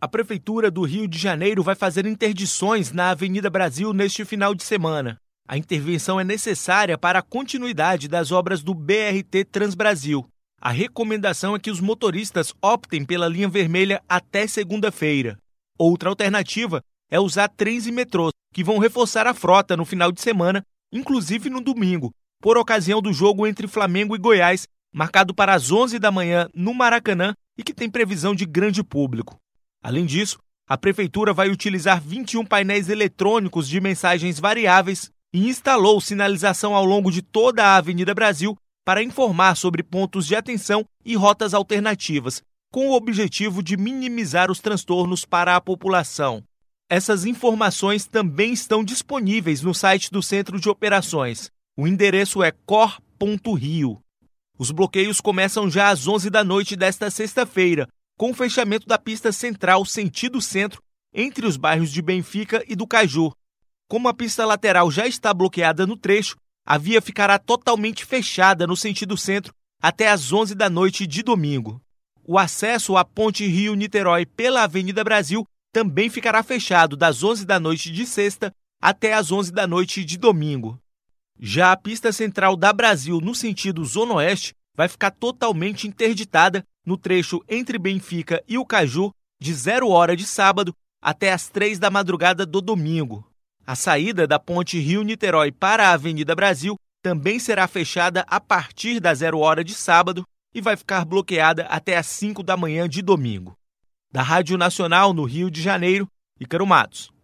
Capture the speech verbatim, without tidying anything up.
A Prefeitura do Rio de Janeiro vai fazer interdições na Avenida Brasil neste final de semana. A intervenção é necessária para a continuidade das obras do B R T Transbrasil. A recomendação é que os motoristas optem pela linha vermelha até segunda-feira. Outra alternativa é usar trens e metrôs, que vão reforçar a frota no final de semana, inclusive no domingo, por ocasião do jogo entre Flamengo e Goiás, marcado para as onze da manhã no Maracanã e que tem previsão de grande público. Além disso, a Prefeitura vai utilizar vinte e um painéis eletrônicos de mensagens variáveis e instalou sinalização ao longo de toda a Avenida Brasil para informar sobre pontos de atenção e rotas alternativas, com o objetivo de minimizar os transtornos para a população. Essas informações também estão disponíveis no site do Centro de Operações. O endereço é cor ponto rio. Os bloqueios começam já às onze da noite desta sexta-feira, com o fechamento da pista central sentido centro entre os bairros de Benfica e do Caju. Como a pista lateral já está bloqueada no trecho, a via ficará totalmente fechada no sentido centro até às onze da noite de domingo. O acesso à Ponte Rio-Niterói pela Avenida Brasil também ficará fechado das onze da noite de sexta até às onze da noite de domingo. Já a pista central da Brasil no sentido Zona Oeste vai ficar totalmente interditada no trecho entre Benfica e o Caju, de zero hora de sábado até as três da madrugada do domingo. A saída da Ponte Rio-Niterói para a Avenida Brasil também será fechada a partir da zero hora de sábado e vai ficar bloqueada até as cinco da manhã de domingo. Da Rádio Nacional no Rio de Janeiro, Ícaro Matos.